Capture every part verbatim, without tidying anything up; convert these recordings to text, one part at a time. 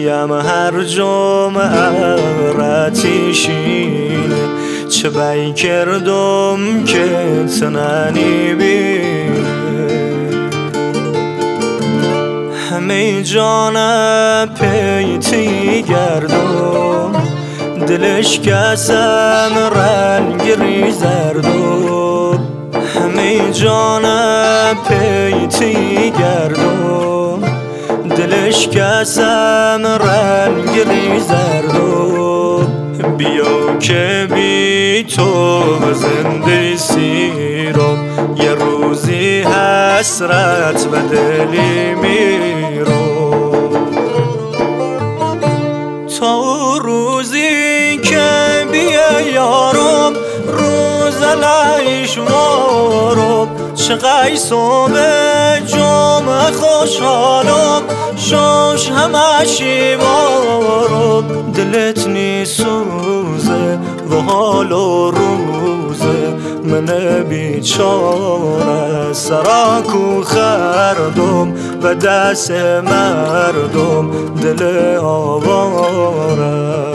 تیم هر جمعه رتیشینه چه بی کردم که تنانی بینه همه جانم پیتی گردم دلش کسم رنگ ریزردم همه جانم پیتی گردم دلش کسم رنگ ریزردم بیا که بی تو و زنده سیرم یه روزی حسرت و دلی میرم تا روزی که بیا یارم روز علیش وارم چقدر صبح جمعه خوشحالم شوش همشی وارم دلت نی سوزه و حال و روزه من بیچاره سراکو خردم و دست مردم دل آواره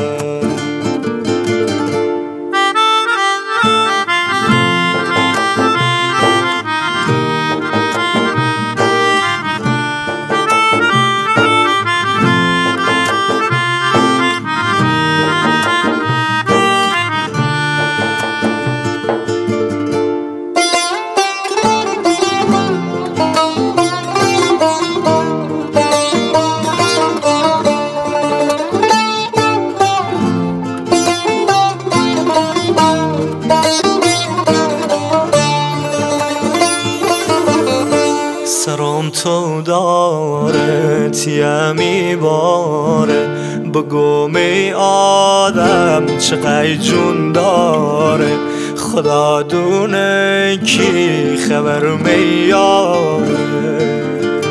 سرم تو داره تیمی باره بگو می آدم چقدر جون داره خدا دونه کی خبر میاره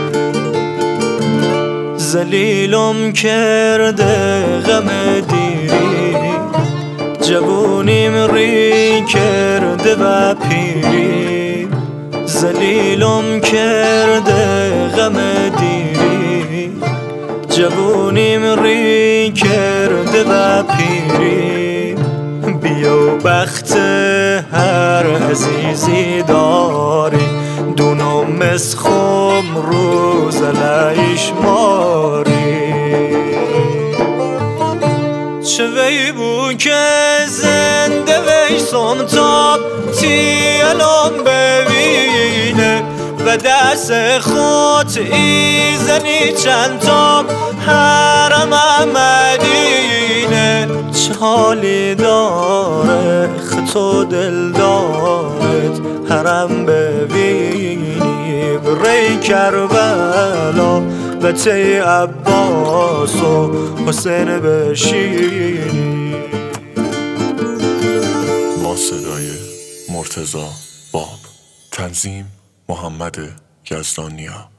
زلیلم کرده غم دیری جوونیم ری کرده و پیری زلیلم کرده غم دیری جوونیم ری کرده و پیری بیا بخت هر عزیزی داری دونم مسخم روز علیش ماری چه وی بو که زنده وی سمتاب تیلم ببینه و دست خود ایزنی چند تاب حرم مدینه چه حالی داره خطو دل دارت حرم ببینی بری کربلا و تی عباس و حسین بشینی با صدای مرتضی باب تنظیم محمد یزدانیا.